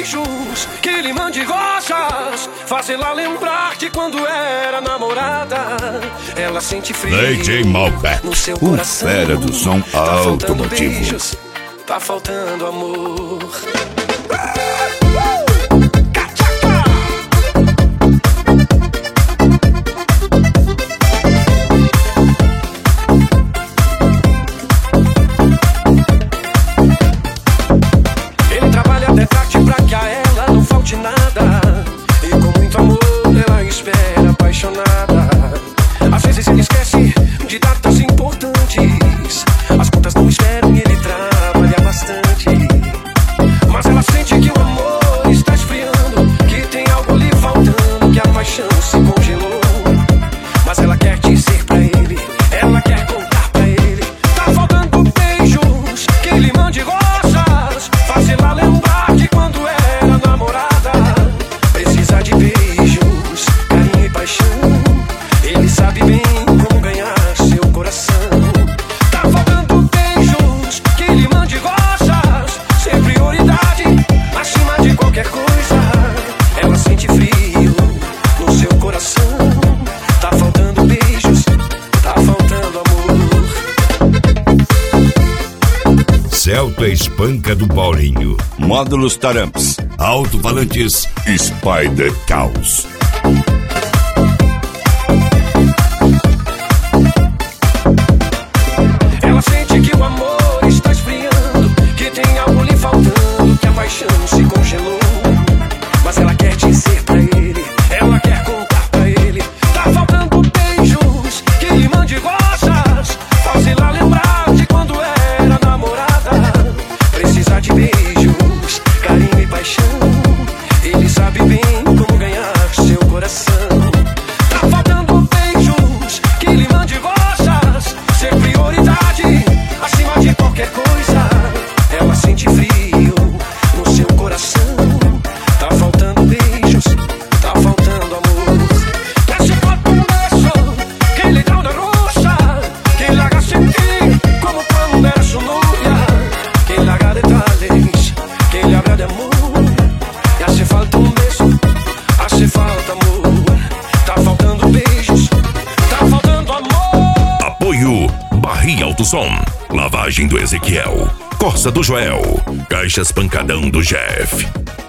beijos, que lhe mande rosas, fazê-la lembrar de quando era namorada. Ela sente frio DJ Malbec, no seu o coração. fera do som Tá faltando automotivo. beijos, tá faltando amor. Ele trabalha até tarde pra que a ela não falte nada, e com muito amor ela espera apaixonada. Às vezes ele esquece de datas importantes, as contas não esperam e ele trabalha bastante. Mas ela sente que o amor está esfriando, que tem algo lhe faltando, que a paixão se congelou. Mas ela quer dizer pra ele, ela quer contar pra ele. Tá faltando beijos, que ele mande rosas, fazê-la lembrar de quando era namorada. Precisa de beijos, carinho e paixão, ele sabe bem como ganhar seu coração. Tá faltando beijos, que ele mande rosas, ser prioridade acima de qualquer coisa. Ela sente frio no seu coração. Tá faltando beijos, tá faltando amor. Celta Espanca do Paulinho. Módulos Taramps. Alto-falantes Spider Caos. Ela sente que o amor está esfriando, que tem algo lhe faltando, que a paixão se congelou. Mas ela quer dizer pra ele, ela quer contar pra ele. Tá faltando beijos, que ele mande rosas, fazê-la lembrar de quando era namorada. Precisa de beijos, carinho e paixão, ele sabe bem como ganhar seu coração. Tá faltando beijos, que ele mande rosas, ser prioridade acima de qualquer coisa. Ela sente frio no seu coração. Tá faltando beijos, tá faltando amor. Esse corpo um beso, que lhe dá una rosa, que le haga sentir como cuando era su novia, que le haga detalles, que le habla de amor. E hace falta um beso, hace falta amor. Tá faltando beijos, tá faltando amor. Apoio Barrinha Alto Som, Lavagem do Ezequiel, Corsa do Joel, Caixas Pancadão do Jeff.